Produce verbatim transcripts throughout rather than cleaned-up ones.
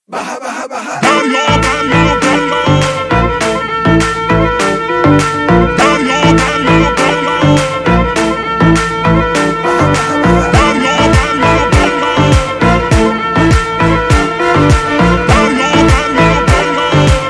Baha baha baha. Daryo, daryo, daryo. Daryo, daryo, daryo. Daryo, daryo, daryo. Daryo, daryo, daryo.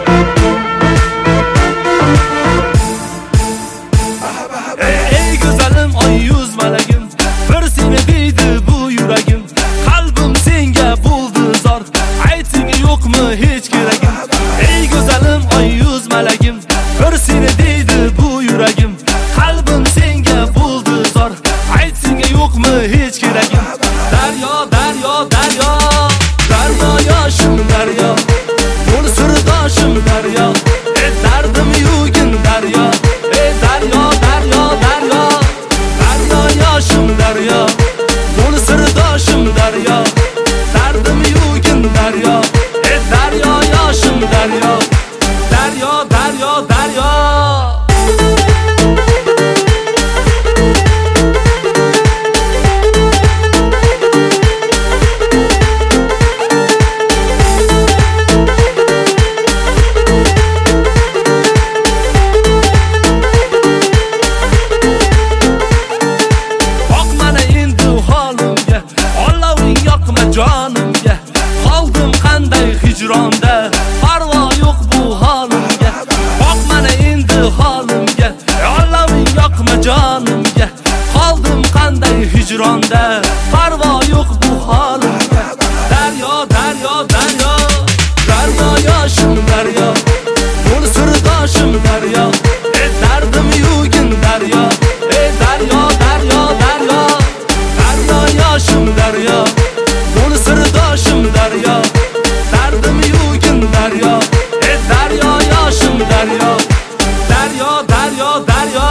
Baha baha baha. Ey güzelim, ay yüz malagim, bir seni deydi bu yuragim. Qalbim senga bo'ldi zor, ayting yo'qmi hech keragim. Ey güzelim, ay yüz malagim, bir seni deydi bu yuragim. Qalbim senga bo'ldi zor, ayting yo'qmi hech keragim. Daryo, daryo, daryo, daryo yoshim daryo, bo'l sirdoshim daryo, ey dardim yugin daryo, ey daryo, daryo, daryo, daryo yoshim daryo, bo'l sirdoshim daryo, dardim yugin daryo, ey daryo yoshim daryo, daryo, daryo, daryo. Jonimga qoldim qanday hijronda, parvo yo'q bu holimga. Boq mana endi holimga, Allohing yoqma jonimga. Qoldim qanday hijronda, parvo yo'q bu holimga. Daryo, daryo, daryo, daryo yoshim daryo, bo'l sirdoshim daryo, ey dardim yugin daryo, ey daryo, daryo, daryo, daryo yoshim daryo, bo'l sirdoshim daryo, dardim yugin daryo, ey daryo yoshim daryo, daryo, daryo, daryo.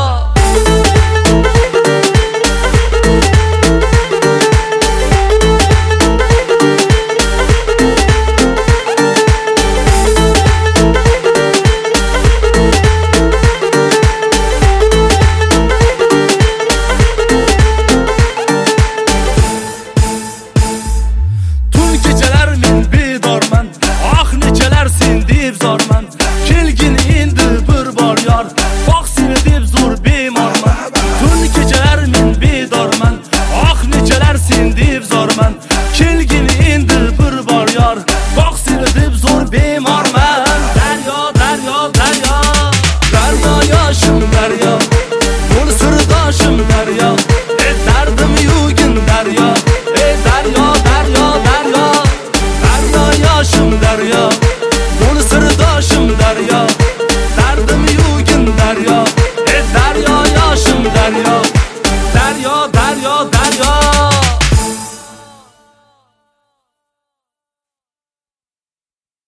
Kelgin endi bir bor yor, boq seni deb zo'r bemorman. Tun kechalar men bedorman, oq nechalar sen deb zo'rman. Kelgin endi bir bor yor, boq seni deb zo'r bemorman. Daryo, daryo, daryo, daryo yoshim daryo, bo'l sirdoshim daryo, ey dardim yugin daryo, ey daryo, daryo, daryo, daryo yoshim daryo.